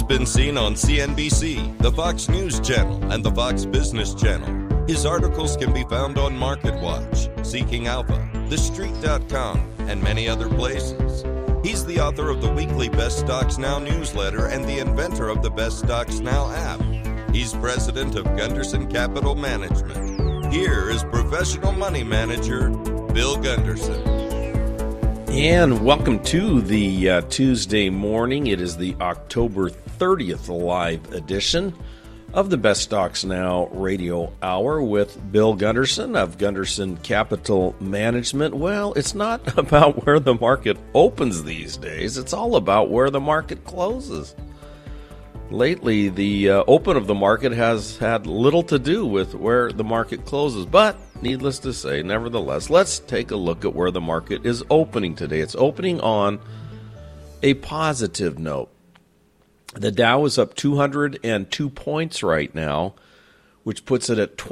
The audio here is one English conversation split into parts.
been seen on CNBC, the Fox News Channel, and the Fox Business Channel. His articles can be found on MarketWatch, Seeking Alpha, TheStreet.com, and many other places. He's the author of the weekly Best Stocks Now newsletter and the inventor of the Best Stocks Now app. He's president of Gunderson Capital Management. Here is professional money manager Bill Gunderson. And welcome to the Tuesday morning. It is the October 30th live edition of the Best Stocks Now radio hour with Bill Gunderson of Gunderson Capital Management. Well, it's not about where the market opens these days. It's all about where the market closes. Lately, the open of the market has had little to do with where the market closes, but needless to say, nevertheless, let's take a look at where the market is opening today. It's opening on a positive note. The Dow is up 202 points right now, which puts it at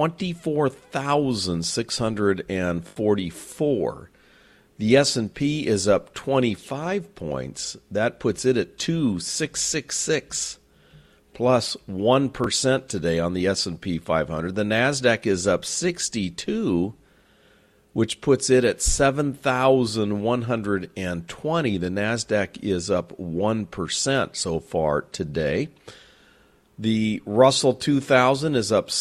24,644. The S&P is up 25 points. That puts it at 2,666. Plus 1% today on the S&P 500. The NASDAQ is up 62, which puts it at 7,120. The NASDAQ is up 1% so far today. The Russell 2000 is up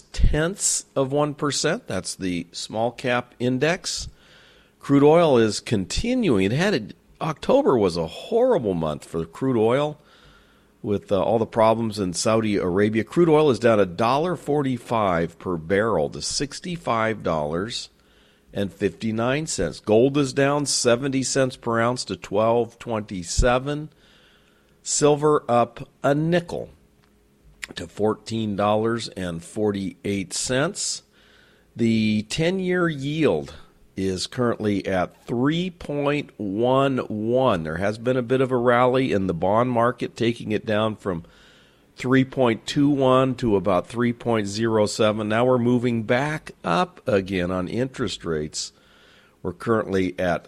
0.6%. That's the small cap index. Crude oil is continuing. October was a horrible month for crude oil. With all the problems in Saudi Arabia, crude oil is down $1.45 per barrel to $65.59. Gold is down 70 cents per ounce to $12.27. Silver up a nickel to $14.48. The 10-year yield is currently at 3.11. There has been a bit of a rally in the bond market, taking it down from 3.21 to about 3.07. Now we're moving back up again on interest rates. We're currently at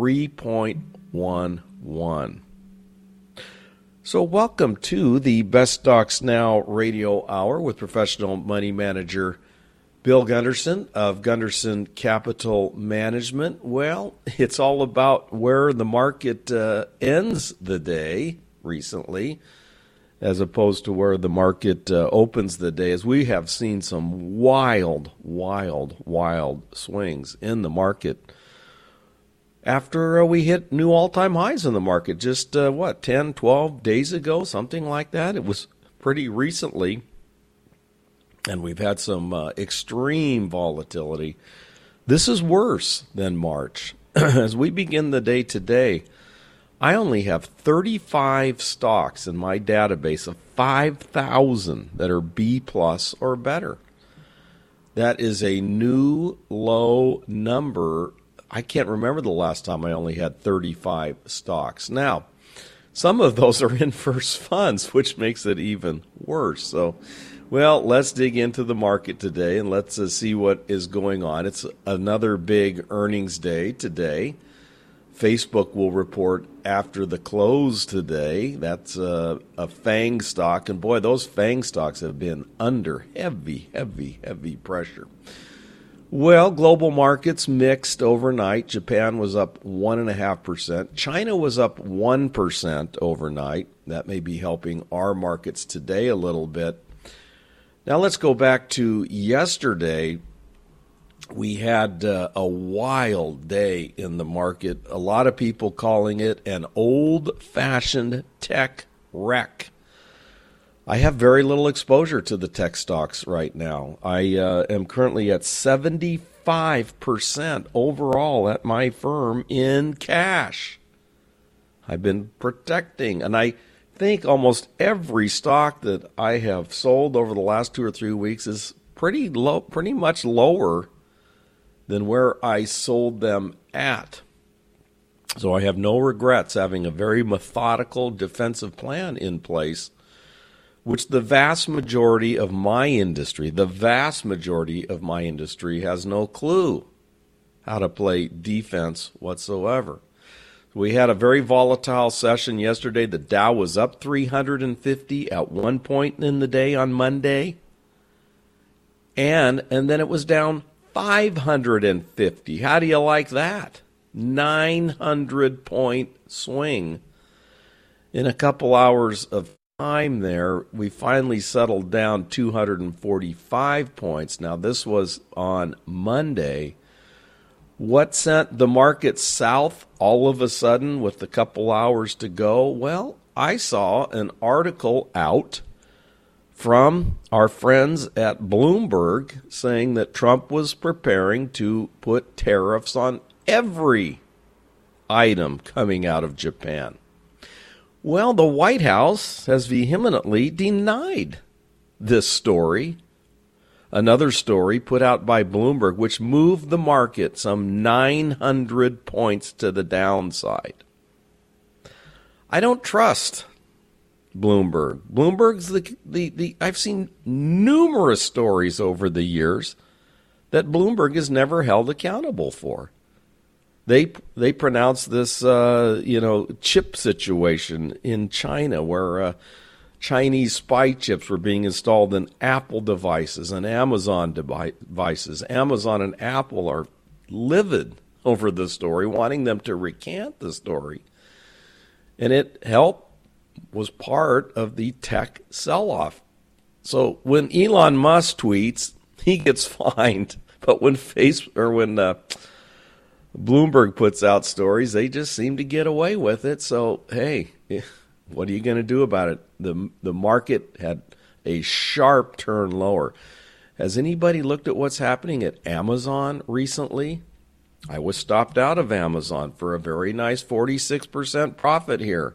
3.11. So welcome to the Best Stocks Now radio hour with professional money manager Bill Gunderson of Gunderson Capital Management. Well, it's all about where the market ends the day recently as opposed to where the market opens the day, as we have seen some wild swings in the market after we hit new all-time highs in the market just, 10, 12 days ago, something like that. It was pretty recently. And we've had some extreme volatility. This is worse than March. As we begin the day today, I only have 35 stocks in my database of 5,000 that are B plus or better. That is a new low number. I can't remember the last time I only had 35 stocks. Now, some of those are in first funds, which makes it even worse. So, well, let's dig into the market today and let's see what is going on. It's another big earnings day today. Facebook will report after the close today. That's a FANG stock. And boy, those FANG stocks have been under heavy pressure. Well, global markets mixed overnight. Japan was up 1.5%. China was up 1% overnight. That may be helping our markets today a little bit. Now let's go back to yesterday. We had a wild day in the market. A lot of people calling it an old-fashioned tech wreck. I have very little exposure to the tech stocks right now. I am currently at 75% overall at my firm in cash. I've been protecting, and I think almost every stock that I have sold over the last 2 or 3 weeks is pretty much lower than where I sold them at. So I have no regrets having a very methodical defensive plan in place, which the vast majority of my industry has no clue how to play defense whatsoever. We had a very volatile session yesterday. The Dow was up 350 at one point in the day on Monday. And then it was down 550. How do you like that? 900-point swing. In a couple hours of time there, we finally settled down 245 points. Now, this was on Monday. What sent the market south all of a sudden with a couple hours to go? Well, I saw an article out from our friends at Bloomberg saying that Trump was preparing to put tariffs on every item coming out of Japan. Well, the White House has vehemently denied this story. Another story put out by Bloomberg, which moved the market some 900 points to the downside. I don't trust Bloomberg. Bloomberg's the I've seen numerous stories over the years that Bloomberg is never held accountable for. They pronounced this chip situation in China where Chinese spy chips were being installed in Apple devices and Amazon devices. Amazon and Apple are livid over the story, wanting them to recant the story. And it was part of the tech sell-off. So when Elon Musk tweets, he gets fined. But when Bloomberg puts out stories, they just seem to get away with it. So, hey, what are you going to do about it? The market had a sharp turn lower. Has anybody looked at what's happening at Amazon recently? I was stopped out of Amazon for a very nice 46% profit here.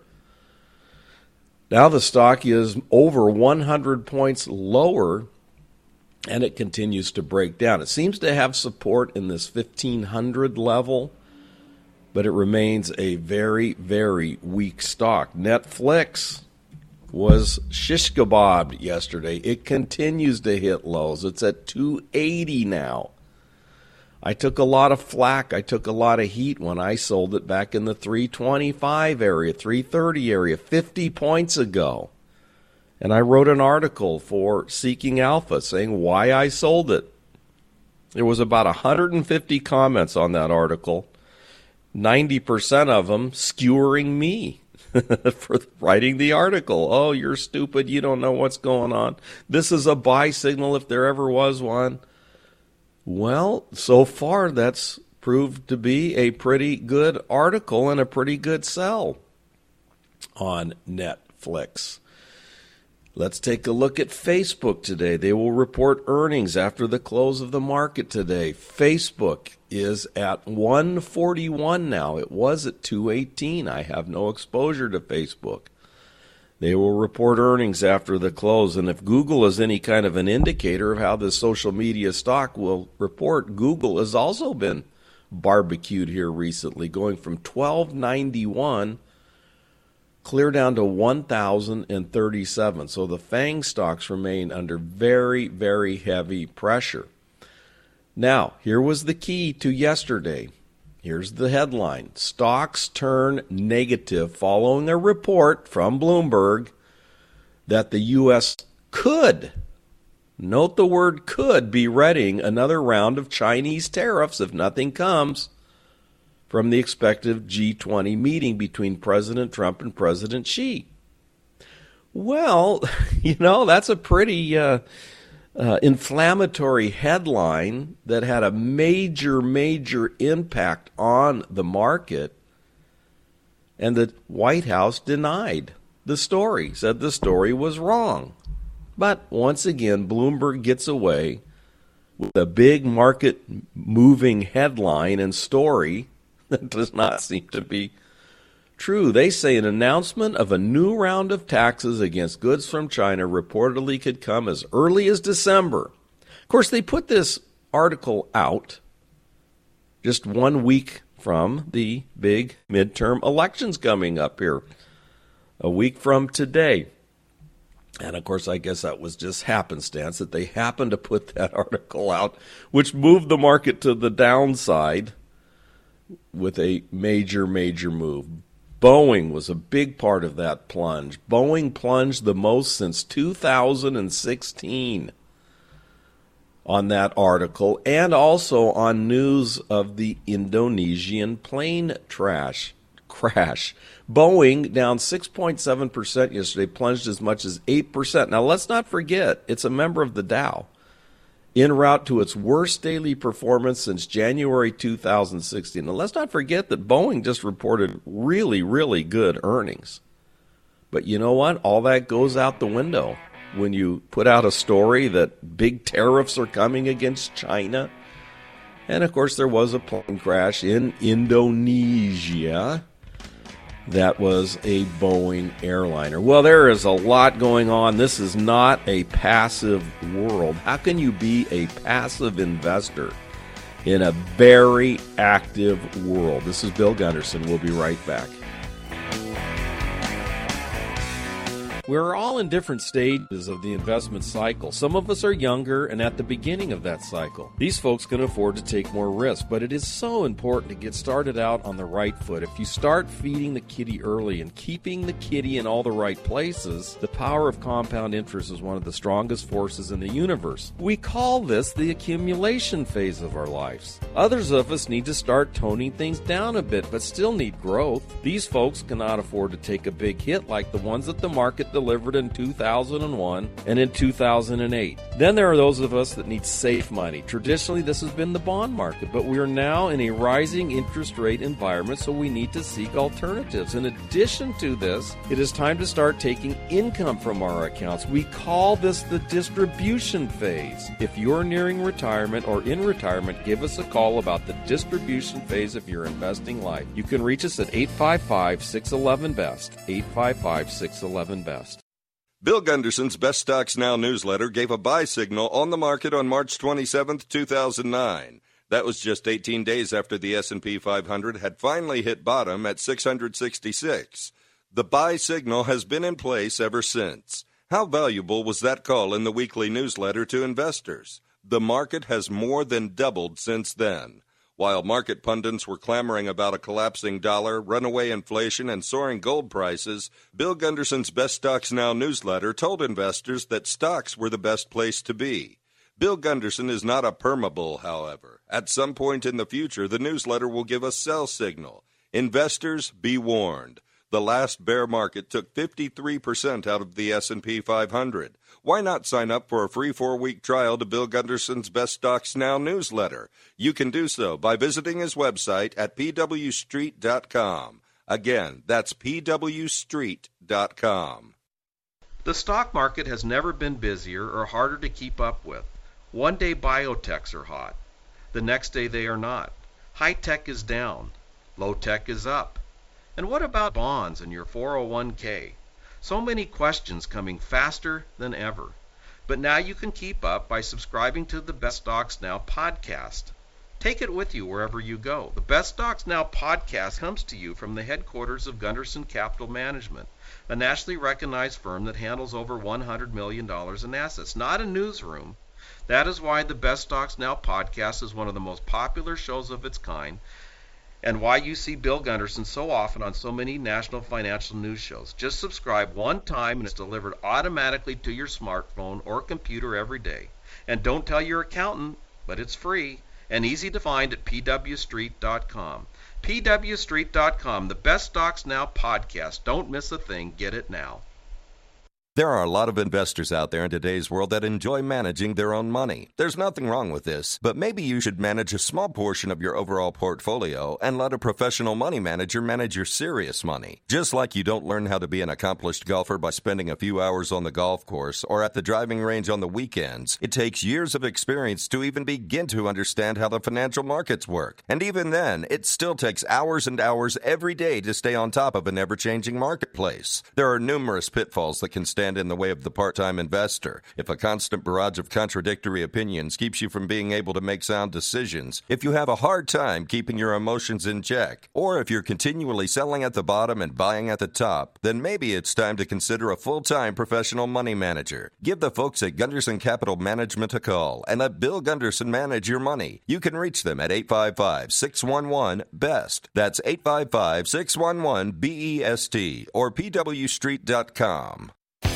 Now the stock is over 100 points lower, and it continues to break down. It seems to have support in this 1,500 level, but it remains a very, very weak stock. Netflix was shish kebabbed yesterday. It continues to hit lows. It's at 280 now. I took a lot of flack. I took a lot of heat when I sold it back in the 325 area, 330 area, 50 points ago. And I wrote an article for Seeking Alpha saying why I sold it. There was about 150 comments on that article, 90% of them skewering me for writing the article. Oh, you're stupid. You don't know what's going on. This is a buy signal if there ever was one. Well, so far that's proved to be a pretty good article and a pretty good sell on Netflix. Let's take a look at Facebook today. They will report earnings after the close of the market today. Facebook is at 141 now. It was at 218. I have no exposure to Facebook. They will report earnings after the close. And if Google is any kind of an indicator of how this social media stock will report, Google has also been barbecued here recently, going from $12.91 clear down to 1,037. So the FANG stocks remain under very, very heavy pressure. Now, here was the key to yesterday. Here's the headline. Stocks turn negative following a report from Bloomberg that the U.S. could, note the word could, be readying another round of Chinese tariffs if nothing comes from the expected G20 meeting between President Trump and President Xi. Well, that's a pretty inflammatory headline that had a major, major impact on the market. And the White House denied the story, said the story was wrong. But once again, Bloomberg gets away with a big market-moving headline and story that does not seem to be true. They say an announcement of a new round of taxes against goods from China reportedly could come as early as December. Of course, they put this article out just 1 week from the big midterm elections coming up here, a week from today. And, of course, I guess that was just happenstance that they happened to put that article out, which moved the market to the downside. with a major, major move. Boeing was a big part of that plunge. Boeing plunged the most since 2016 on that article, and also on news of the Indonesian plane crash. Boeing, down 6.7% yesterday, plunged as much as 8%. Now, let's not forget, it's a member of the Dow, en route to its worst daily performance since January 2016. And let's not forget that Boeing just reported really, really good earnings. But you know what? All that goes out the window when you put out a story that big tariffs are coming against China. And, of course, there was a plane crash in Indonesia that was a Boeing airliner. Well, there is a lot going on. This is not a passive world. How can you be a passive investor in a very active world? This is Bill Gunderson. We'll be right back. We're all in different stages of the investment cycle. Some of us are younger and at the beginning of that cycle. These folks can afford to take more risk, but it is so important to get started out on the right foot. If you start feeding the kitty early and keeping the kitty in all the right places, the power of compound interest is one of the strongest forces in the universe. We call this the accumulation phase of our lives. Others of us need to start toning things down a bit, but still need growth. These folks cannot afford to take a big hit like the ones that the market delivered in 2001 and in 2008. Then there are those of us that need safe money. Traditionally, this has been the bond market, but we are now in a rising interest rate environment, so we need to seek alternatives. In addition to this, it is time to start taking income from our accounts. We call this the distribution phase. If you're nearing retirement or in retirement, give us a call about the distribution phase of your investing life. You can reach us at 855-611-BEST, 855-611-BEST. Bill Gunderson's Best Stocks Now newsletter gave a buy signal on the market on March 27, 2009. That was just 18 days after the S&P 500 had finally hit bottom at 666. The buy signal has been in place ever since. How valuable was that call in the weekly newsletter to investors? The market has more than doubled since then. While market pundits were clamoring about a collapsing dollar, runaway inflation, and soaring gold prices, Bill Gunderson's Best Stocks Now newsletter told investors that stocks were the best place to be. Bill Gunderson is not a permabull, however. At some point in the future, the newsletter will give a sell signal. Investors, be warned. The last bear market took 53% out of the S&P 500. Why not sign up for a free 4-week trial to Bill Gunderson's Best Stocks Now newsletter? You can do so by visiting his website at pwstreet.com. Again, that's pwstreet.com. The stock market has never been busier or harder to keep up with. One day biotechs are hot. The next day they are not. High tech is down. Low tech is up. And what about bonds and your 401k? So many questions coming faster than ever. But now you can keep up by subscribing to the Best Stocks Now podcast. Take it with you wherever you go. The Best Stocks Now podcast comes to you from the headquarters of Gunderson Capital Management, a nationally recognized firm that handles over $100 million in assets, not a newsroom. That is why the Best Stocks Now podcast is one of the most popular shows of its kind, and why you see Bill Gunderson so often on so many national financial news shows. Just subscribe one time and it's delivered automatically to your smartphone or computer every day. And don't tell your accountant, but it's free and easy to find at pwstreet.com. pwstreet.com, the Best Stocks Now podcast. Don't miss a thing. Get it now. There are a lot of investors out there in today's world that enjoy managing their own money. There's nothing wrong with this, but maybe you should manage a small portion of your overall portfolio and let a professional money manager manage your serious money. Just like you don't learn how to be an accomplished golfer by spending a few hours on the golf course or at the driving range on the weekends, it takes years of experience to even begin to understand how the financial markets work. And even then, it still takes hours and hours every day to stay on top of an ever-changing marketplace. There are numerous pitfalls that can stand stand in the way of the part-time investor, if a constant barrage of contradictory opinions keeps you from being able to make sound decisions, if you have a hard time keeping your emotions in check, or if you're continually selling at the bottom and buying at the top, then maybe it's time to consider a full-time professional money manager. Give the folks at Gunderson Capital Management a call and let Bill Gunderson manage your money. You can reach them at 855-611-BEST. That's 855-611-BEST or pwstreet.com.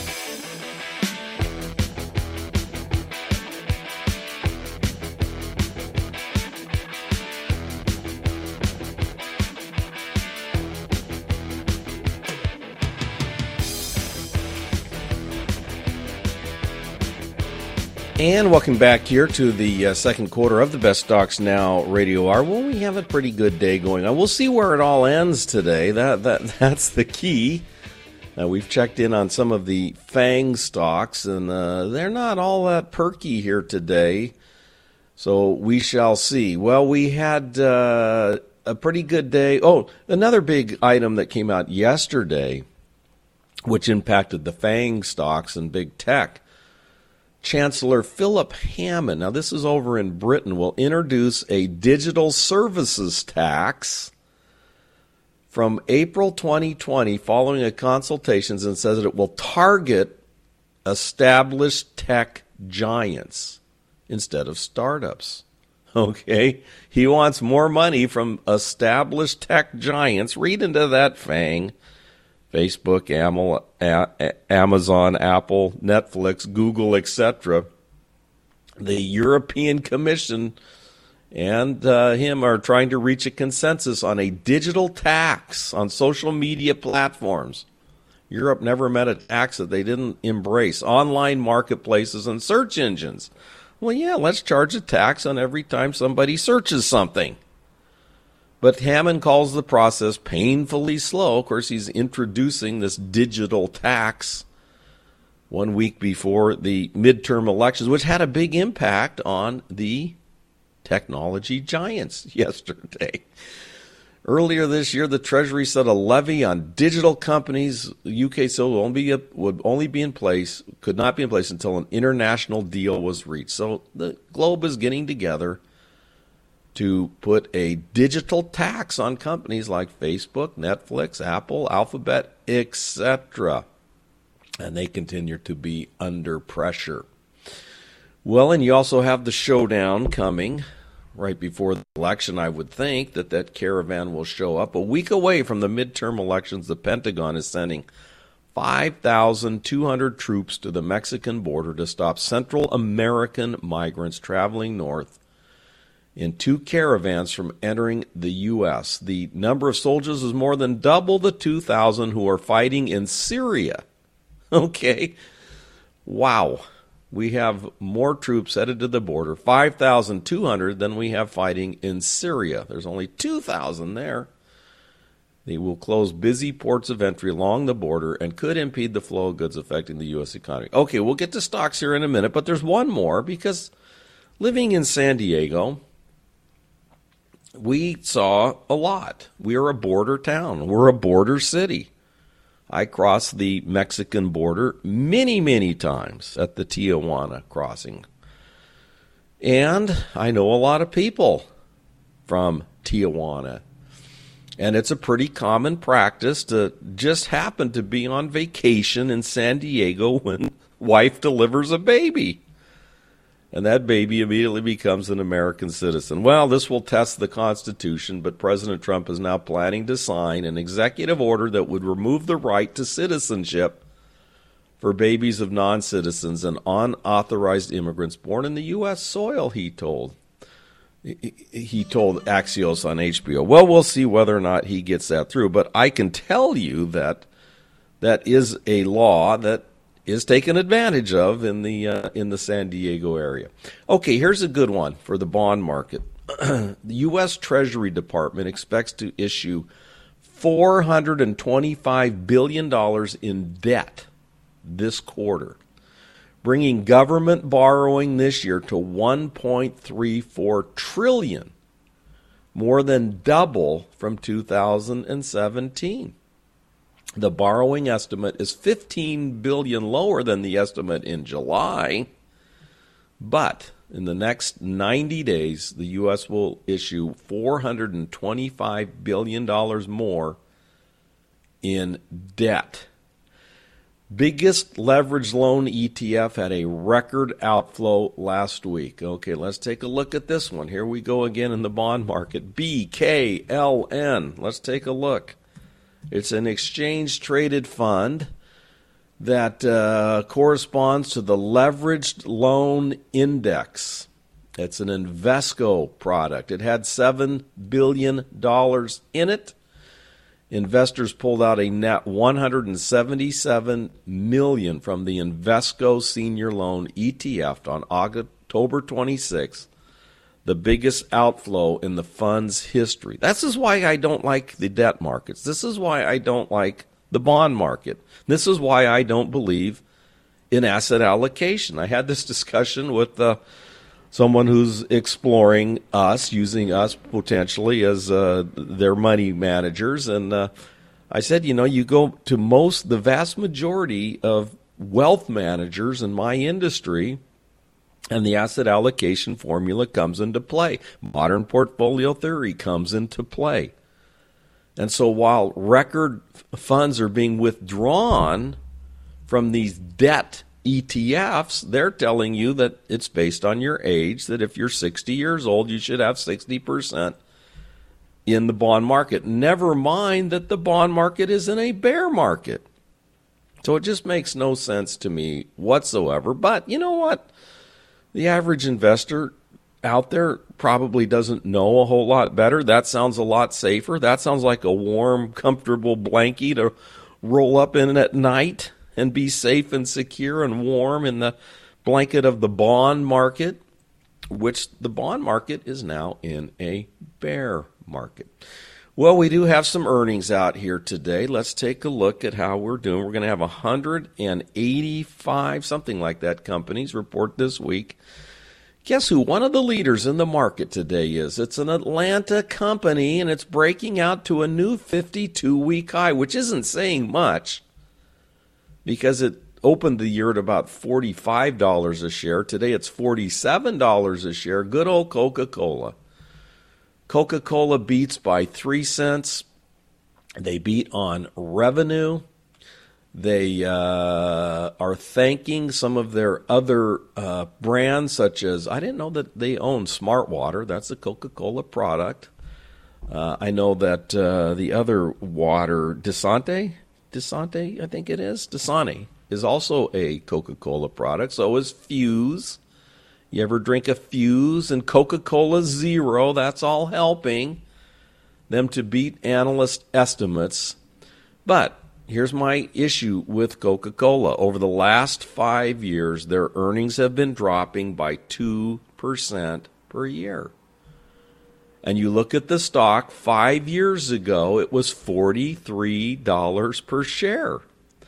And welcome back here to the second quarter of the Best Stocks Now Radio Hour. Well, we have a pretty good day going on. We'll see where it all ends today. That's the key. We've checked in on some of the FANG stocks, and they're not all that perky here today. So we shall see. Well, we had a pretty good day. Oh, another big item that came out yesterday, which impacted the FANG stocks and big tech. Chancellor Philip Hammond, now this is over in Britain, will introduce a digital services tax from April 2020 following a consultations, and says that it will target established tech giants instead of startups. Okay? He wants more money from established tech giants. Read into that, FANG. Facebook, Amazon, Apple, Netflix, Google, etc. The European Commission and him are trying to reach a consensus on a digital tax on social media platforms. Europe never met a tax that they didn't embrace. Online marketplaces and search engines. Well, yeah, let's charge a tax on every time somebody searches something. But Hammond calls the process painfully slow. Of course, he's introducing this digital tax 1 week before the midterm elections, which had a big impact on the technology giants yesterday. Earlier this year, the Treasury set a levy on digital companies. The UK still would only be in place, could not be in place until an international deal was reached. So the globe is getting together to put a digital tax on companies like Facebook, Netflix, Apple, Alphabet, etc. And they continue to be under pressure. Well, and you also have the showdown coming right before the election. I would think that caravan will show up. A week away from the midterm elections, the Pentagon is sending 5,200 troops to the Mexican border to stop Central American migrants traveling north in 2 caravans from entering the U.S. The number of soldiers is more than double the 2,000 who are fighting in Syria. Okay. Wow. We have more troops headed to the border, 5,200, than we have fighting in Syria. There's only 2,000 there. They will close busy ports of entry along the border and could impede the flow of goods affecting the U.S. economy. Okay, we'll get to stocks here in a minute, but there's one more, because living in San Diego, we saw a lot. We are a border town. We're a border city. I crossed the Mexican border many, many times at the Tijuana crossing. And I know a lot of people from Tijuana. And it's a pretty common practice to just happen to be on vacation in San Diego when wife delivers a baby. And that baby immediately becomes an American citizen. Well, this will test the Constitution, but President Trump is now planning to sign an executive order that would remove the right to citizenship for babies of non-citizens and unauthorized immigrants born in the U.S. soil, he told Axios on HBO. Well, we'll see whether or not he gets that through, but I can tell you that that is a law that is taken advantage of in the San Diego area. Okay, here's a good one for the bond market. The U.S. Treasury Department expects to issue $425 billion in debt this quarter, bringing government borrowing this year to $1.34 trillion, more than double from 2017. The borrowing estimate is $15 billion lower than the estimate in July. But in the next 90 days, the U.S. will issue $425 billion more in debt. Biggest leveraged loan ETF had a record outflow last week. Okay, let's take a look at this one. Here we go again in the bond market. BKLN. Let's take a look. It's an exchange-traded fund that corresponds to the Leveraged Loan Index. It's an Invesco product. It had $7 billion in it. Investors pulled out a net $177 million from the Invesco Senior Loan ETF on October 26th, the biggest outflow in the fund's history. This is why I don't like the debt markets. This is why I don't like the bond market. This is why I don't believe in asset allocation. I had this discussion with someone who's exploring us, using us potentially as their money managers. And I said, you go to the vast majority of wealth managers in my industry, and the asset allocation formula comes into play. Modern portfolio theory comes into play. And so while record funds are being withdrawn from these debt ETFs, they're telling you that it's based on your age, that if you're 60 years old, you should have 60% in the bond market. Never mind that the bond market is in a bear market. So it just makes no sense to me whatsoever. But you know what? The average investor out there probably doesn't know a whole lot better. That sounds a lot safer. That sounds like a warm, comfortable blankie to roll up in at night and be safe and secure and warm in the blanket of the bond market, which the bond market is now in a bear market. Well, we do have some earnings out here today. Let's take a look at how we're doing. We're going to have 185, something like that, companies report this week. Guess who one of the leaders in the market today is? It's an Atlanta company, and it's breaking out to a new 52-week high, which isn't saying much because it opened the year at about $45 a share. Today it's $47 a share. Good old Coca-Cola. Coca-Cola beats by 3 cents. They beat on revenue. They are thanking some of their other brands, such as, I didn't know that they own Smart Water. That's a Coca-Cola product. I know that the other water, Dasani, I think it is. Dasani is also a Coca-Cola product. So is Fuse. You ever drink a Fuse and Coca-Cola Zero? That's all helping them to beat analyst estimates. But here's my issue with Coca-Cola. Over the last 5 years, their earnings have been dropping by 2% per year. And you look at the stock, 5 years ago, it was $43 per share.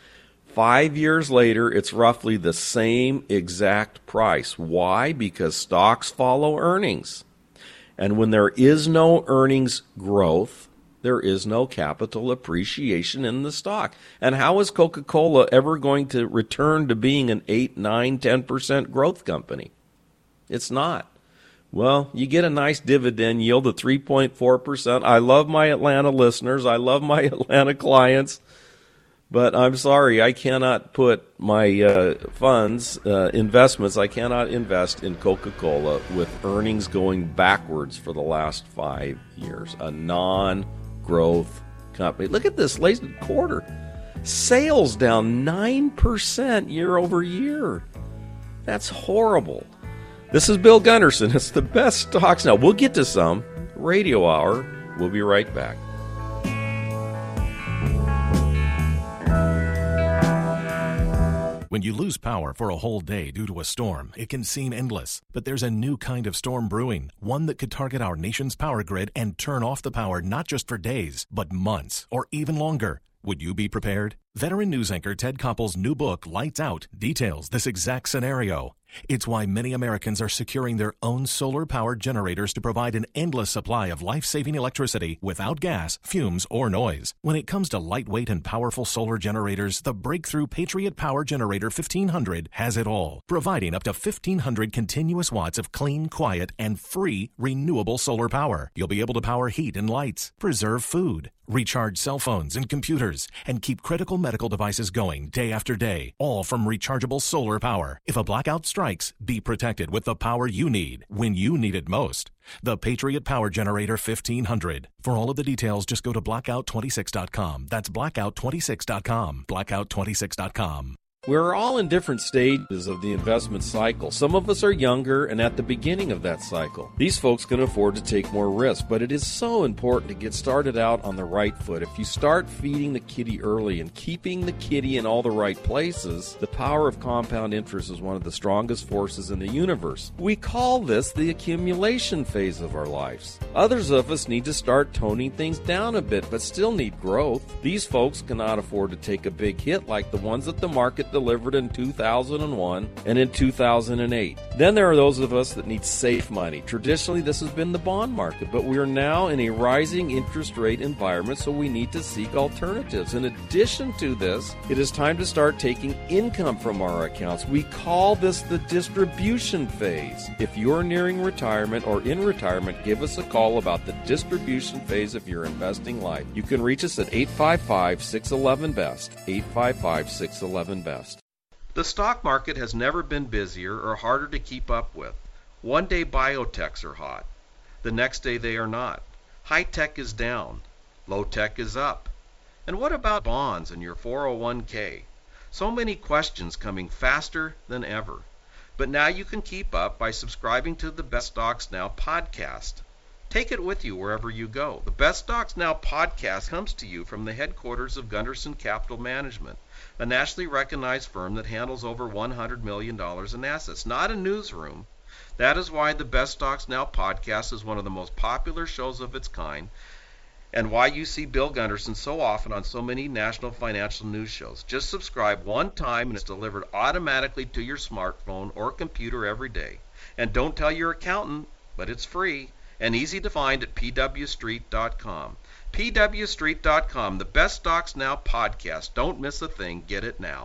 5 years later, it's roughly the same exact price. Why? Because stocks follow earnings. And when there is no earnings growth, there is no capital appreciation in the stock. And how is Coca-Cola ever going to return to being an 8, 9, 10% growth company? It's not. Well, you get a nice dividend yield of 3.4%. I love my Atlanta listeners. I love my Atlanta clients. But I'm sorry, I cannot put my funds, investments, I cannot invest in Coca-Cola with earnings going backwards for the last 5 years. A non-growth company. Look at this latest quarter. Sales down 9% year over year. That's horrible. This is Bill Gunderson. It's the best stocks. Now, we'll get to some. Radio Hour. We'll be right back. When you lose power for a whole day due to a storm, it can seem endless. But there's a new kind of storm brewing, one that could target our nation's power grid and turn off the power not just for days, but months or even longer. Would you be prepared? Veteran news anchor Ted Koppel's new book, Lights Out, details this exact scenario. It's why many Americans are securing their own solar-powered generators to provide an endless supply of life-saving electricity without gas, fumes, or noise. When it comes to lightweight and powerful solar generators, the breakthrough Patriot Power Generator 1500 has it all, providing up to 1,500 continuous watts of clean, quiet, and free renewable solar power. You'll be able to power heat and lights, preserve food, recharge cell phones and computers, and keep critical medical devices going day after day, all from rechargeable solar power. If a blackout strikes, be protected with the power you need when you need it most. The Patriot Power Generator 1500. For all of the details, just go to blackout26.com. That's blackout26.com. Blackout26.com. We're all in different stages of the investment cycle. Some of us are younger and at the beginning of that cycle. These folks can afford to take more risk, but it is so important to get started out on the right foot. If you start feeding the kitty early and keeping the kitty in all the right places, the power of compound interest is one of the strongest forces in the universe. We call this the accumulation phase of our lives. Others of us need to start toning things down a bit, but still need growth. These folks cannot afford to take a big hit like the ones that the market delivered in 2001 and in 2008. Then there are those of us that need safe money. Traditionally, this has been the bond market, but we are now in a rising interest rate environment, so we need to seek alternatives. In addition to this, it is time to start taking income from our accounts. We call this the distribution phase. If you're nearing retirement or in retirement, give us a call about the distribution phase of your investing life. You can reach us at 855-611-BEST, 855-611-BEST. The stock market has never been busier or harder to keep up with. One day biotechs are hot. The next day they are not. High tech is down. Low tech is up. And what about bonds and your 401k? So many questions coming faster than ever. But now you can keep up by subscribing to the Best Stocks Now podcast. Take it with you wherever you go. The Best Stocks Now podcast comes to you from the headquarters of Gunderson Capital Management, a nationally recognized firm that handles over $100 million in assets, not a newsroom. That is why the Best Stocks Now podcast is one of the most popular shows of its kind, and why you see Bill Gunderson so often on so many national financial news shows. Just subscribe one time and it's delivered automatically to your smartphone or computer every day. And don't tell your accountant, but it's free and easy to find at pwstreet.com. pwstreet.com, the Best Stocks Now podcast. Don't miss a thing. Get it now.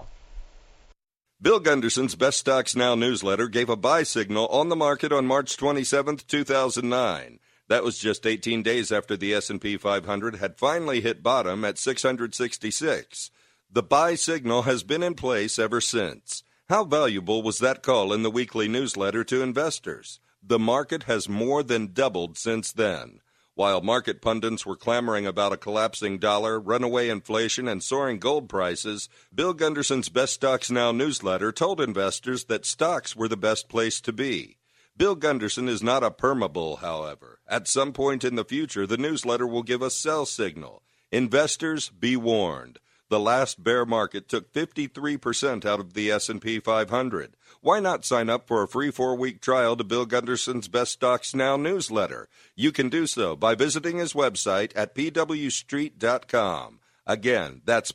Bill Gunderson's Best Stocks Now newsletter gave a buy signal on the market on March 27, 2009. That was just 18 days after the S&P 500 had finally hit bottom at 666. The buy signal has been in place ever since. How valuable was that call in the weekly newsletter to investors? The market has more than doubled since then. While market pundits were clamoring about a collapsing dollar, runaway inflation, and soaring gold prices, Bill Gunderson's Best Stocks Now newsletter told investors that stocks were the best place to be. Bill Gunderson is not a permabull, however. At some point in the future, the newsletter will give a sell signal. Investors, be warned. The last bear market took 53% out of the S&P 500. Why not sign up for a free 4-week trial to Bill Gunderson's Best Stocks Now newsletter? You can do so by visiting his website at pwstreet.com. Again, that's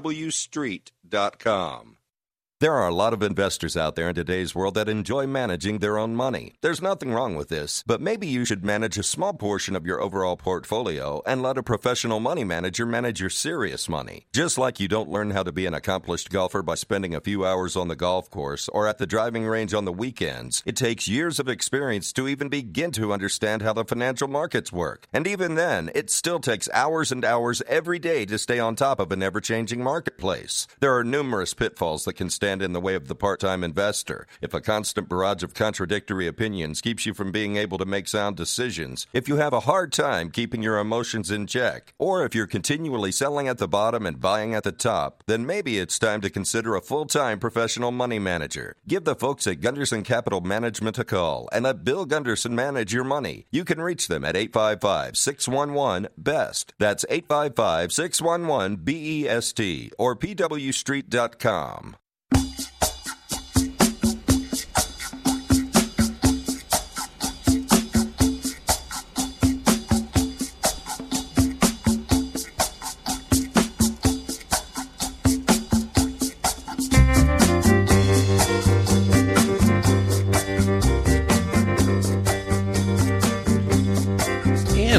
pwstreet.com. There are a lot of investors out there in today's world that enjoy managing their own money. There's nothing wrong with this, but maybe you should manage a small portion of your overall portfolio and let a professional money manager manage your serious money. Just like you don't learn how to be an accomplished golfer by spending a few hours on the golf course or at the driving range on the weekends, it takes years of experience to even begin to understand how the financial markets work. And even then, it still takes hours and hours every day to stay on top of an ever-changing marketplace. There are numerous pitfalls that can stand in the way of the part-time investor. If a constant barrage of contradictory opinions keeps you from being able to make sound decisions, if you have a hard time keeping your emotions in check, or if you're continually selling at the bottom and buying at the top, then maybe it's time to consider a full-time professional money manager. Give the folks at Gunderson Capital Management a call and let Bill Gunderson manage your money. You can reach them at 855-611-BEST. That's 855-611-BEST or pwstreet.com.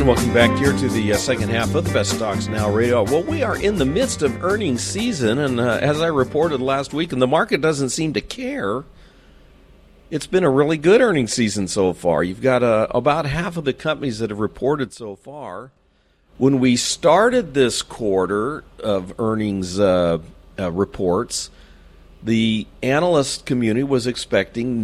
And welcome back here to the second half of the Best Stocks Now Radio. Well, we are in the midst of earnings season, and as I reported last week, and the market doesn't seem to care, it's been a really good earnings season so far. You've got about half of the companies that have reported so far. When we started this quarter of earnings reports, the analyst community was expecting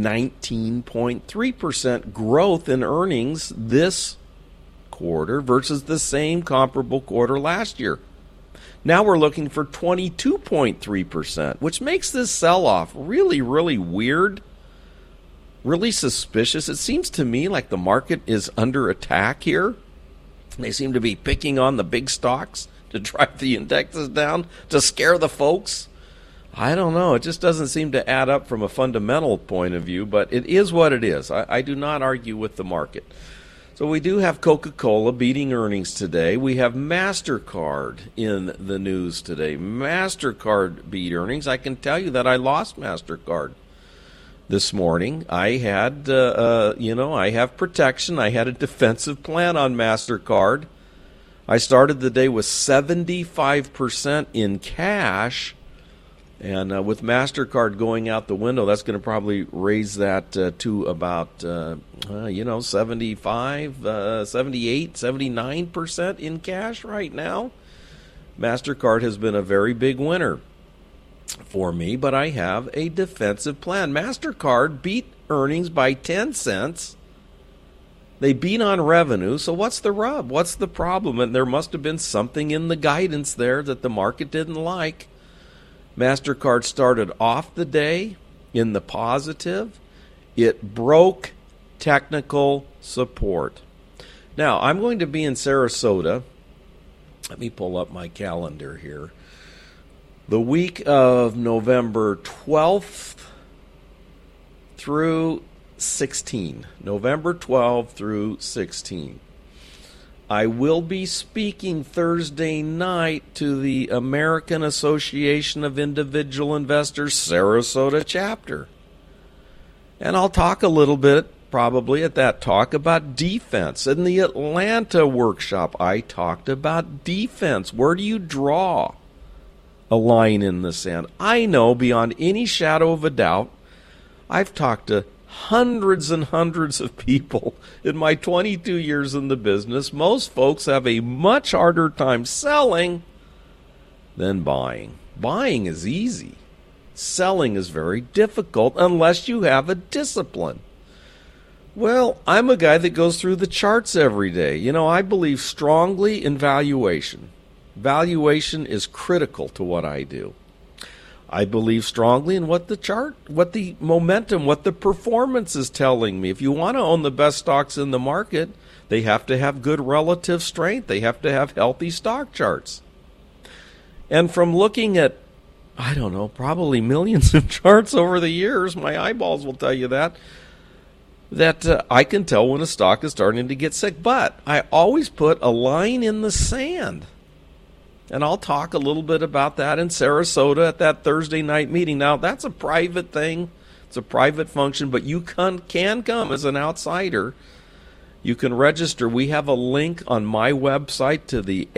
19.3% growth in earnings this quarter versus the same comparable quarter last year. Now we're looking for 22.3%, which makes this sell-off really, really weird, really suspicious. It seems to me like the market is under attack here. They seem to be picking on the big stocks to drive the indexes down, to scare the folks. I don't know. It just doesn't seem to add up from a fundamental point of view, but it is what it is. I do not argue with the market. So we do have Coca-Cola beating earnings today. We have MasterCard in the news today. MasterCard beat earnings. I can tell you that I lost MasterCard this morning. I had, I have protection. I had a defensive plan on MasterCard. I started the day with 75% in cash. And with MasterCard going out the window, that's going to probably raise that to about, 75, 78, 79% in cash right now. MasterCard has been a very big winner for me, but I have a defensive plan. MasterCard beat earnings by 10 cents. They beat on revenue, so what's the rub? What's the problem? And there must have been something in the guidance there that the market didn't like. MasterCard started off the day in the positive. It broke technical support. Now, I'm going to be in Sarasota. Let me pull up my calendar here. The week of November 12th through 16. November 12th through 16. I will be speaking Thursday night to the American Association of Individual Investors Sarasota chapter. And I'll talk a little bit, probably at that talk, about defense. In the Atlanta workshop, I talked about defense. Where do you draw a line in the sand? I know beyond any shadow of a doubt, I've talked to hundreds and hundreds of people in my 22 years in the business. Most folks have a much harder time selling than buying. Buying is easy. Selling is very difficult unless you have a discipline. Well, I'm a guy that goes through the charts every day. You know, I believe strongly in valuation. Valuation is critical to what I do. I believe strongly in what the chart, what the momentum, what the performance is telling me. If you want to own the best stocks in the market, they have to have good relative strength. They have to have healthy stock charts. And from looking at, I don't know, probably millions of charts over the years, my eyeballs will tell you that I can tell when a stock is starting to get sick. But I always put a line in the sand. And I'll talk a little bit about that in Sarasota at that Thursday night meeting. Now, that's a private thing. It's a private function, but you can come as an outsider. You can register. We have a link on my website to the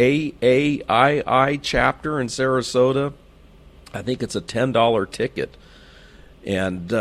AAII chapter in Sarasota. I think it's a $10 ticket. And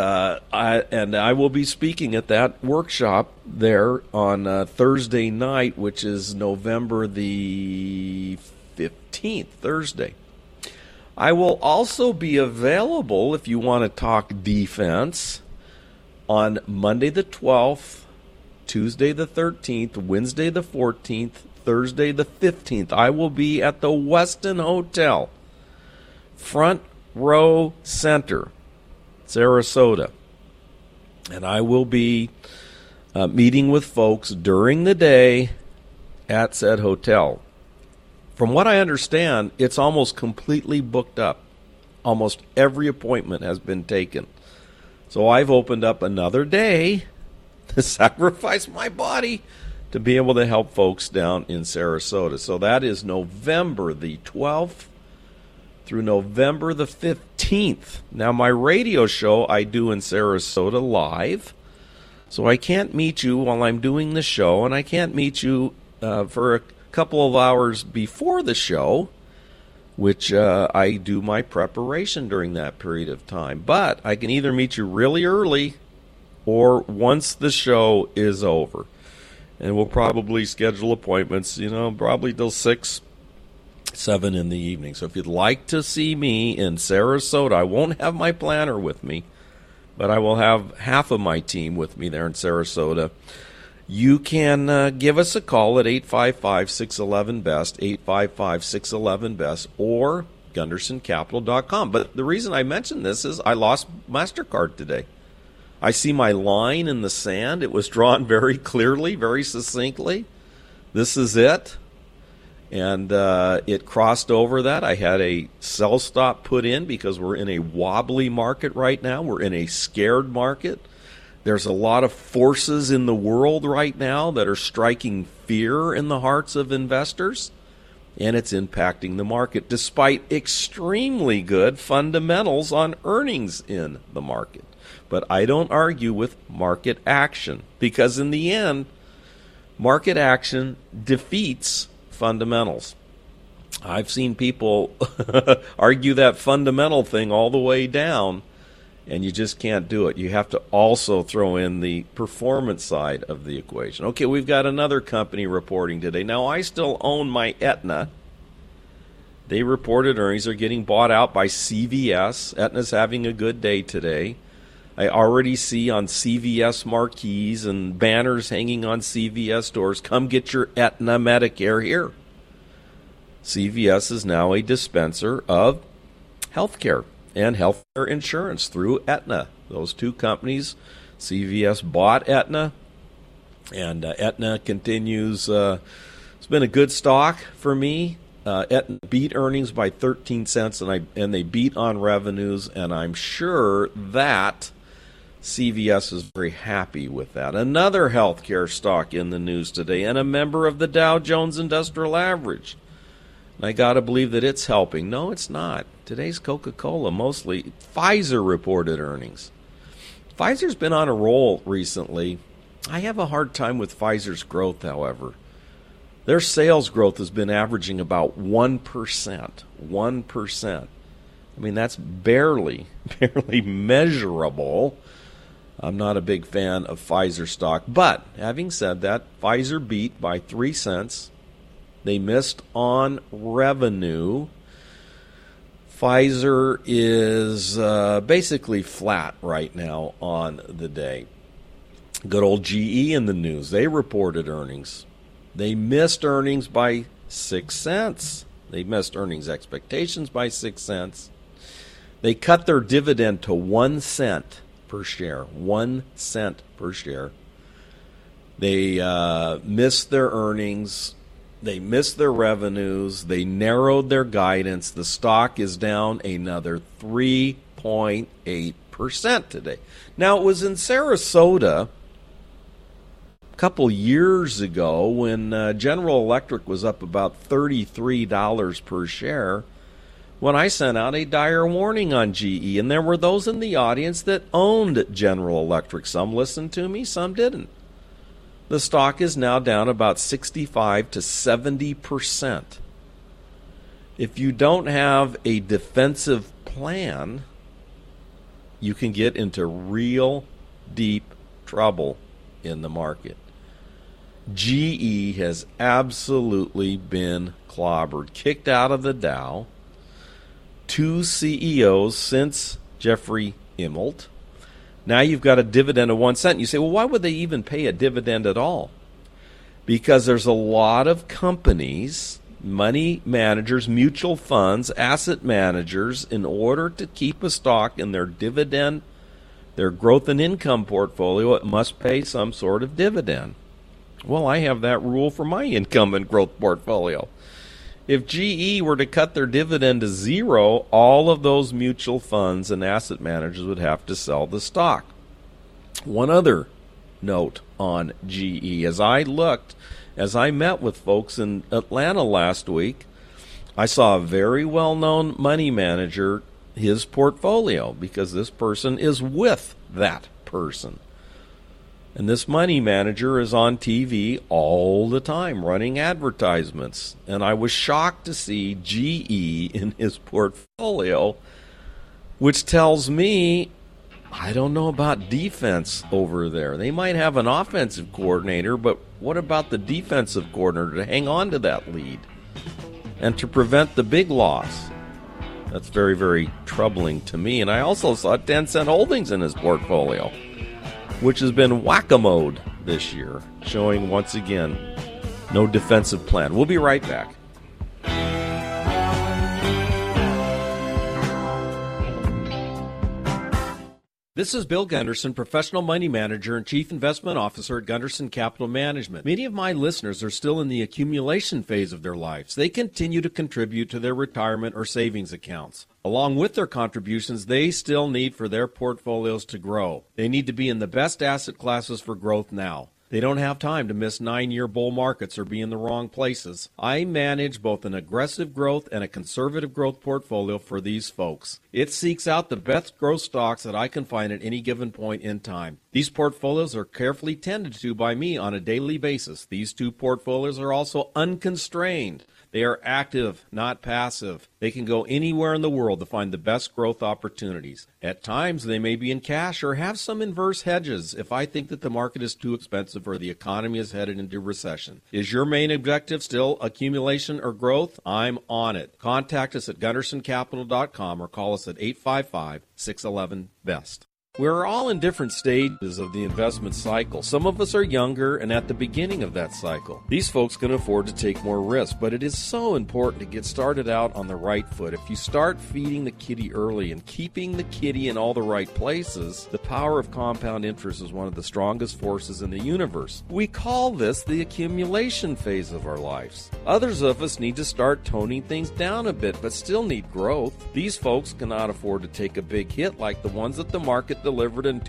I will be speaking at that workshop there on Thursday night, which is November the 15th, Thursday. I will also be available if you want to talk defense on Monday the 12th, Tuesday the 13th, Wednesday the 14th, Thursday the 15th. I will be at the Westin Hotel, Front Row Center, Sarasota. And I will be meeting with folks during the day at said hotel. From what I understand, it's almost completely booked up. Almost every appointment has been taken. So I've opened up another day to sacrifice my body to be able to help folks down in Sarasota. So that is November the 12th through November the 15th. Now, my radio show I do in Sarasota live. So I can't meet you while I'm doing the show, and I can't meet you for a couple of hours before the show, which I do my preparation during that period of time. But I can either meet you really early or once the show is over. And we'll probably schedule appointments, probably till 6, 7 in the evening. So if you'd like to see me in Sarasota, I won't have my planner with me, but I will have half of my team with me there in Sarasota. You can give us a call at 855-611-BEST, 855-611-BEST, or GundersonCapital.com. But the reason I mention this is I lost MasterCard today. I see my line in the sand. It was drawn very clearly, very succinctly. This is it. And it crossed over that. I had a sell stop put in because we're in a wobbly market right now. We're in a scared market. There's a lot of forces in the world right now that are striking fear in the hearts of investors, and it's impacting the market despite extremely good fundamentals on earnings in the market. But I don't argue with market action because in the end, market action defeats fundamentals. I've seen people argue that fundamental thing all the way down, and you just can't do it. You have to also throw in the performance side of the equation. Okay, we've got another company reporting today. Now, I still own my Aetna. They reported earnings are getting bought out by CVS. Aetna's having a good day today. I already see on CVS marquees and banners hanging on CVS doors, come get your Aetna Medicare here. CVS is now a dispenser of health care and healthcare insurance through Aetna. Those two companies, CVS bought Aetna, and Aetna continues. It's been a good stock for me. Aetna beat earnings by 13 cents, and they beat on revenues, and I'm sure that CVS is very happy with that. Another healthcare stock in the news today, and a member of the Dow Jones Industrial Average. I got to believe that it's helping. No, it's not. Today's Coca-Cola, mostly. Pfizer reported earnings. Pfizer's been on a roll recently. I have a hard time with Pfizer's growth, however. Their sales growth has been averaging about 1%. 1%. I mean, that's barely measurable. I'm not a big fan of Pfizer stock. But, having said that, Pfizer beat by 3 cents. They missed on revenue. Pfizer is basically flat right now on the day. Good old GE in the news. They reported earnings. They missed earnings by 6 cents. They missed earnings expectations by 6 cents. They cut their dividend to 1 cent per share. 1 cent per share. They missed their earnings. They missed their revenues. They narrowed their guidance. The stock is down another 3.8% today. Now, it was in Sarasota a couple years ago when General Electric was up about $33 per share when I sent out a dire warning on GE. And there were those in the audience that owned General Electric. Some listened to me, some didn't. The stock is now down about 65 to 70%. If you don't have a defensive plan, you can get into real deep trouble in the market. GE has absolutely been clobbered, kicked out of the Dow. 2 CEOs since Jeffrey Immelt. Now you've got a dividend of 1 cent. You say, well, why would they even pay a dividend at all? Because there's a lot of companies, money managers, mutual funds, asset managers, in order to keep a stock in their dividend, their growth and income portfolio, it must pay some sort of dividend. Well, I have that rule for my income and growth portfolio. If GE were to cut their dividend to zero, all of those mutual funds and asset managers would have to sell the stock. One other note on GE. As I met with folks in Atlanta last week, I saw a very well-known money manager, his portfolio, because this person is with that person. And this money manager is on TV all the time running advertisements. And I was shocked to see GE in his portfolio, which tells me I don't know about defense over there. They might have an offensive coordinator, but what about the defensive coordinator to hang on to that lead and to prevent the big loss? That's very, very troubling to me. And I also saw 10 Cent Holdings in his portfolio, which has been whack-a-mode this year, showing once again no defensive plan. We'll be right back. This is Bill Gunderson, Professional Money Manager and Chief Investment Officer at Gunderson Capital Management. Many of my listeners are still in the accumulation phase of their lives. They continue to contribute to their retirement or savings accounts. Along with their contributions, they still need for their portfolios to grow. They need to be in the best asset classes for growth now. They don't have time to miss 9-year bull markets or be in the wrong places. I manage both an aggressive growth and a conservative growth portfolio for these folks. It seeks out the best growth stocks that I can find at any given point in time. These portfolios are carefully tended to by me on a daily basis. These two portfolios are also unconstrained. They are active, not passive. They can go anywhere in the world to find the best growth opportunities. At times, they may be in cash or have some inverse hedges if I think that the market is too expensive or the economy is headed into recession. Is your main objective still accumulation or growth? I'm on it. Contact us at GundersonCapital.com or call us at 855-611-BEST. We're all in different stages of the investment cycle. Some of us are younger and at the beginning of that cycle. These folks can afford to take more risk, but it is so important to get started out on the right foot. If you start feeding the kitty early and keeping the kitty in all the right places, the power of compound interest is one of the strongest forces in the universe. We call this the accumulation phase of our lives. Others of us need to start toning things down a bit, but still need growth. These folks cannot afford to take a big hit like the ones that the market delivered in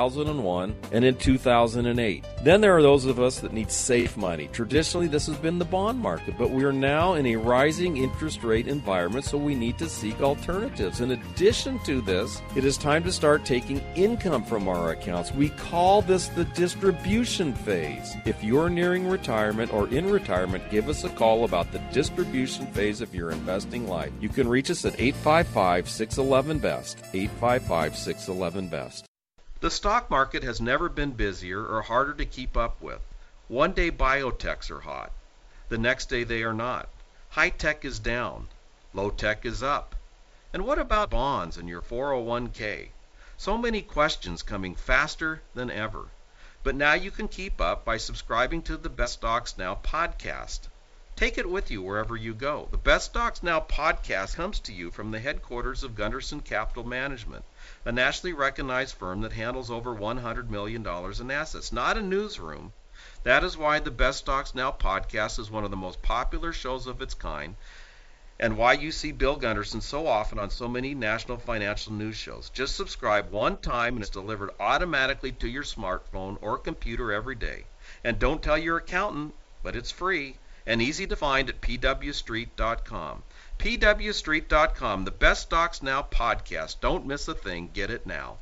2001 and in 2008. Then there are those of us that need safe money. Traditionally, this has been the bond market, but we are now in a rising interest rate environment, so we need to seek alternatives. In addition to this, it is time to start taking income from our accounts. We call this the distribution phase. If you're nearing retirement or in retirement, give us a call about the distribution phase of your investing life. You can reach us at 855-611-BEST, 855-611-BEST. The stock market has never been busier or harder to keep up with. One day biotechs are hot. The next day they are not. High tech is down. Low tech is up. And what about bonds and your 401k? So many questions coming faster than ever. But now you can keep up by subscribing to the Best Stocks Now podcast. Take it with you wherever you go. The Best Stocks Now podcast comes to you from the headquarters of Gunderson Capital Management, a nationally recognized firm that handles over $100 million in assets, not a newsroom. That is why the Best Stocks Now podcast is one of the most popular shows of its kind, and why you see Bill Gunderson so often on so many national financial news shows. Just subscribe one time and it's delivered automatically to your smartphone or computer every day. And don't tell your accountant, but it's free and easy to find at pwstreet.com. pwstreet.com, the Best Stocks Now podcast. Don't miss a thing. Get it now.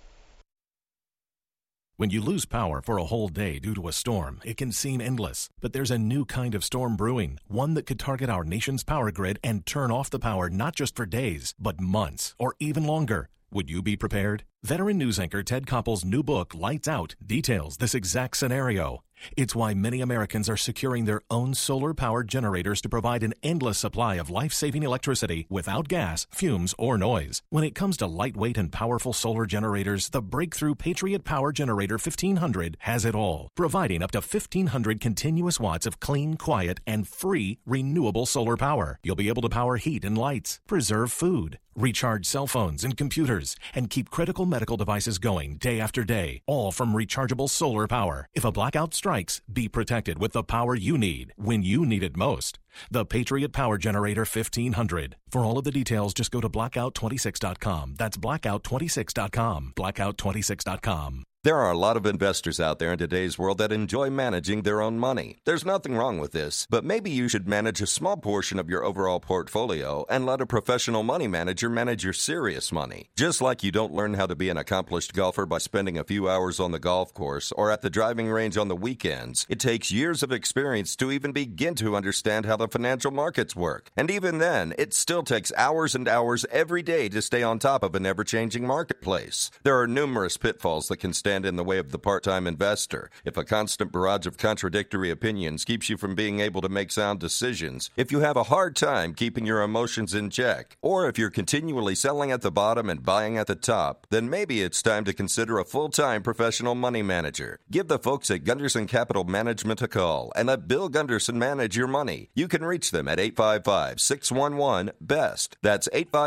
When you lose power for a whole day due to a storm, it can seem endless. But there's a new kind of storm brewing, one that could target our nation's power grid and turn off the power not just for days, but months or even longer. Would you be prepared? Veteran news anchor Ted Koppel's new book, Lights Out, details this exact scenario. It's why many Americans are securing their own solar-powered generators to provide an endless supply of life-saving electricity without gas, fumes, or noise. When it comes to lightweight and powerful solar generators, the breakthrough Patriot Power Generator 1500 has it all, providing up to 1,500 continuous watts of clean, quiet, and free renewable solar power. You'll be able to power heat and lights, preserve food, recharge cell phones and computers, and keep critical medical devices going day after day, all from rechargeable solar power. If a blackout strikes, be protected with the power you need when you need it most. The Patriot Power Generator 1500. For all of the details, just go to blackout26.com. That's blackout26.com. Blackout26.com. There are a lot of investors out there in today's world that enjoy managing their own money. There's nothing wrong with this, but maybe you should manage a small portion of your overall portfolio and let a professional money manager manage your serious money. Just like you don't learn how to be an accomplished golfer by spending a few hours on the golf course or at the driving range on the weekends, it takes years of experience to even begin to understand how the financial markets work. And even then, it still takes hours and hours every day to stay on top of an ever-changing marketplace. There are numerous pitfalls that can stand in the way of the part-time investor. If a constant barrage of contradictory opinions keeps you from being able to make sound decisions, if you have a hard time keeping your emotions in check, or if you're continually selling at the bottom and buying at the top, then maybe it's time to consider a full-time professional money manager. Give the folks at Gunderson Capital Management a call and let Bill Gunderson manage your money. You can reach them at 855-611-BEST. That's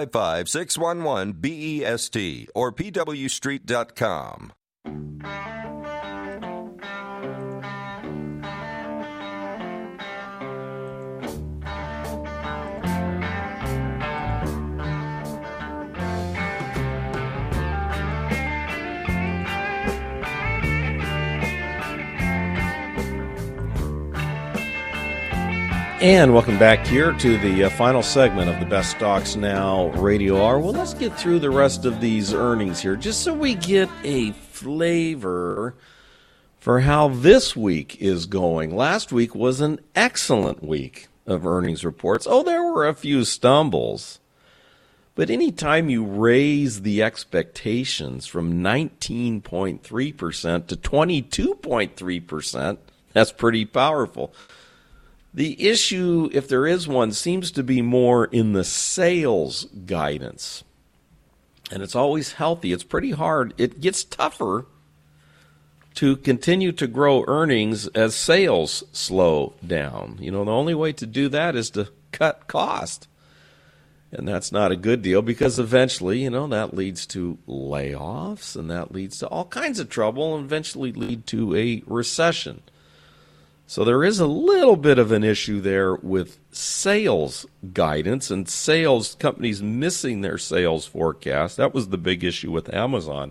855-611-BEST or pwstreet.com. And welcome back here to the final segment of the Best Stocks Now Radio Hour. Well, let's get through the rest of these earnings here, just so we get a flavor for how this week is going. Last week was an excellent week of earnings reports. Oh, there were a few stumbles. But anytime you raise the expectations from 19.3% to 22.3%, that's pretty powerful. The issue, if there is one, seems to be more in the sales guidance. And it's always healthy. It's pretty hard. It gets tougher to continue to grow earnings as sales slow down. You know, the only way to do that is to cut cost. And that's not a good deal because eventually, you know, that leads to layoffs and that leads to all kinds of trouble and eventually lead to a recession. So there is a little bit of an issue there with sales guidance and sales companies missing their sales forecast. That was the big issue with Amazon.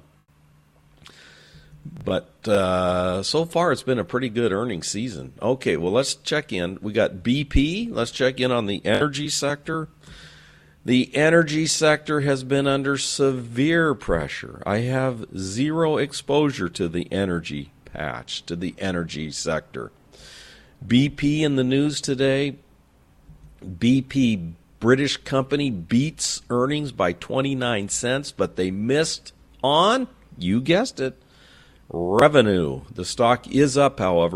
But so far it's been a pretty good earnings season. Okay, well, let's check in. We got BP. Let's check in on the energy sector. The energy sector has been under severe pressure. I have zero exposure to the energy patch, to the energy sector. BP in the news today. BP, British company, beats earnings by 29 cents, but they missed on, you guessed it, revenue. The stock is up, however,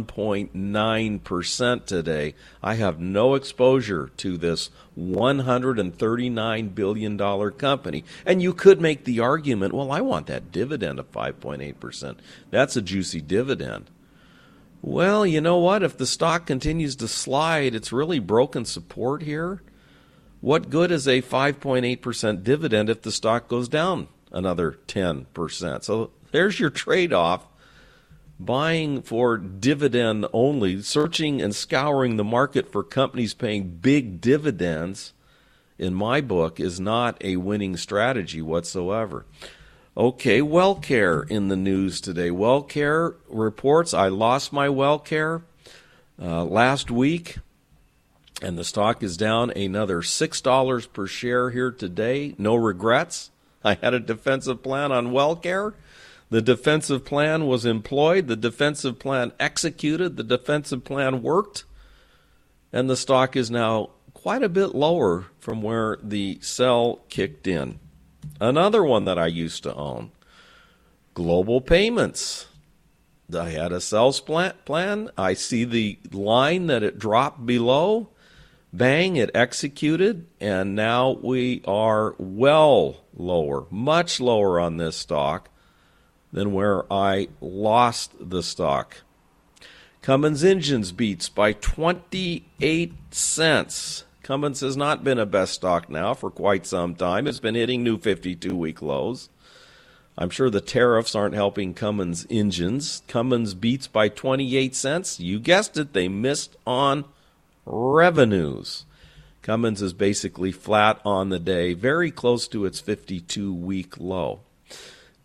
1.9% today. I have no exposure to this $139 billion company. And you could make the argument, well, I want that dividend of 5.8%. That's a juicy dividend. Well, you know what? If the stock continues to slide, it's really broken support here. What good is a 5.8% dividend if the stock goes down another 10%? So there's your trade-off. Buying for dividend only, searching and scouring the market for companies paying big dividends, in my book, is not a winning strategy whatsoever. Okay, WellCare in the news today. WellCare reports, I lost my WellCare last week, and the stock is down another $6 per share here today. No regrets. I had a defensive plan on WellCare. The defensive plan was employed. The defensive plan executed. The defensive plan worked. And the stock is now quite a bit lower from where the sell kicked in. Another one that I used to own, Global Payments. I had a sales plan. I see the line that it dropped below. Bang, it executed, and now we are well lower, much lower on this stock than where I lost the stock. Cummins Engines beats by 28 cents. Cummins has not been a best stock now for quite some time. It's been hitting new 52-week lows. I'm sure the tariffs aren't helping Cummins Engines. Cummins beats by 28 cents. You guessed it, they missed on revenues. Cummins is basically flat on the day, very close to its 52-week low.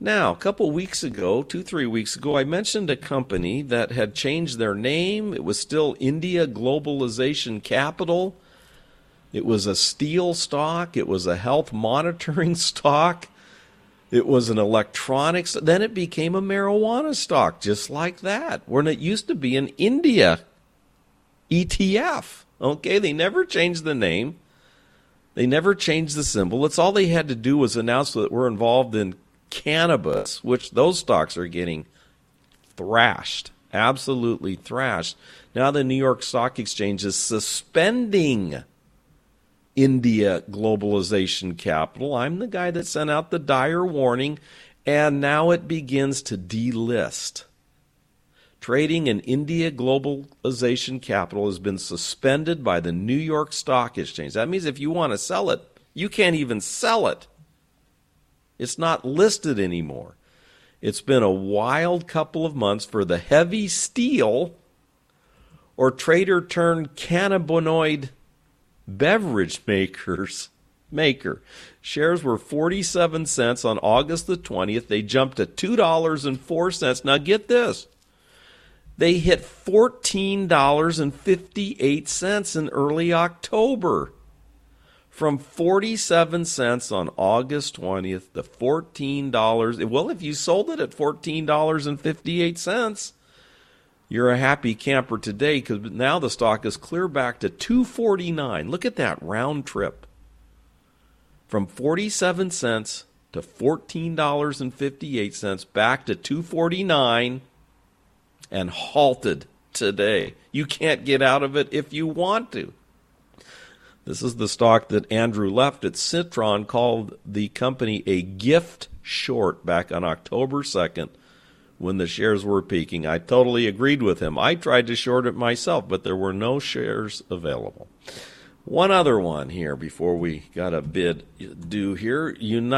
Now, a couple weeks ago, 2-3 weeks ago, I mentioned a company that had changed their name. It was still India Globalization Capital. It was a steel stock. It was a health monitoring stock. It was an electronics. Then it became a marijuana stock, just like that, when it used to be an India ETF. Okay, they never changed the name. They never changed the symbol. It's all they had to do was announce that we're involved in cannabis, which those stocks are getting thrashed, absolutely thrashed. Now the New York Stock Exchange is suspending India Globalization Capital. I'm the guy that sent out the dire warning, and now it begins to delist. Trading in India Globalization Capital has been suspended by the New York Stock Exchange. That means if you want to sell it, you can't even sell it. It's not listed anymore. It's been a wild couple of months for the heavy steel or trader-turned-cannabinoid beverage maker. Shares were 47 cents on August the 20th. They jumped to $2.04. Now get this. They hit $14.58 in early October. From 47 cents on August 20th to $14. Well, if you sold it at $14.58, you're a happy camper today, because now the stock is clear back to $2.49. Look at that round trip. From 47 cents to $14.58, back to $2.49, and halted today. You can't get out of it if you want to. This is the stock that Andrew Left at Citron called the company a gift short back on October 2nd when the shares were peaking. I totally agreed with him. I tried to short it myself, but there were no shares available. One other one here before we got a bid due here.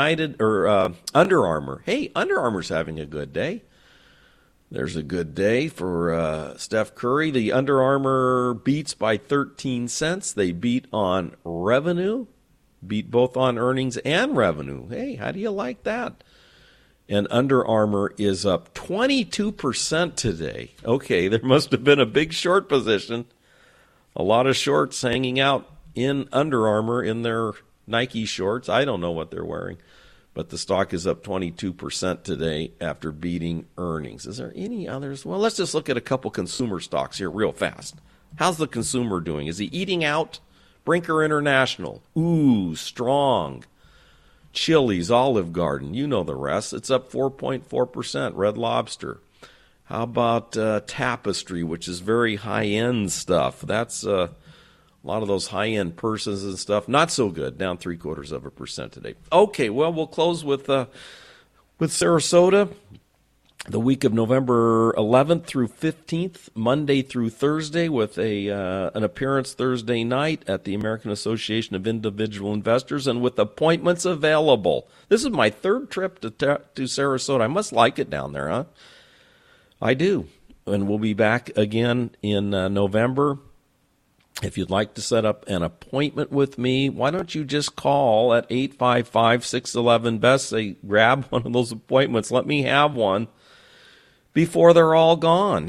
Under Armour. Hey, Under Armour's having a good day. There's a good day for Steph Curry. The Under Armour beats by 13 cents. They beat on revenue, beat both on earnings and revenue. Hey, how do you like that? And Under Armour is up 22% today. Okay, there must have been a big short position. A lot of shorts hanging out in Under Armour in their Nike shorts. I don't know what they're wearing. But the stock is up 22% today after beating earnings. Is there any others? Well, let's just look at a couple consumer stocks here real fast. How's the consumer doing? Is he eating out? Brinker International. Ooh, strong. Chili's, Olive Garden. You know the rest. It's up 4.4%. Red Lobster. How about Tapestry, which is very high-end stuff? That's a lot of those high-end purses and stuff, not so good, down 0.75% today. Okay, well, we'll close with Sarasota. The week of November 11th through 15th, Monday through Thursday, with an appearance Thursday night at the American Association of Individual Investors, and with appointments available. This is my third trip to Sarasota. I must like it down there, huh? I do. And we'll be back again in November. If you'd like to set up an appointment with me, why don't you just call at 855-611-BEST. Say, grab one of those appointments. Let me have one before they're all gone.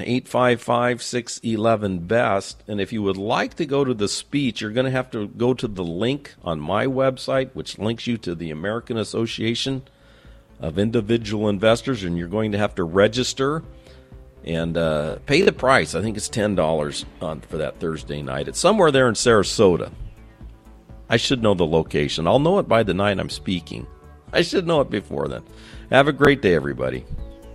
855-611-BEST. And if you would like to go to the speech, you're going to have to go to the link on my website, which links you to the American Association of Individual Investors, and you're going to have to register and pay the price. I think it's $10 for that Thursday night. It's somewhere there in Sarasota. I should know the location. I'll know it by the night I'm speaking. I should know it before then. Have a great day, everybody.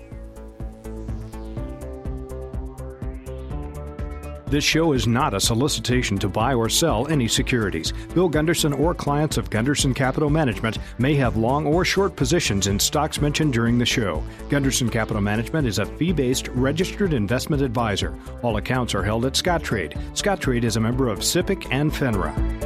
This show is not a solicitation to buy or sell any securities. Bill Gunderson or clients of Gunderson Capital Management may have long or short positions in stocks mentioned during the show. Gunderson Capital Management is a fee-based registered investment advisor. All accounts are held at Scottrade. Scottrade is a member of SIPC and FINRA.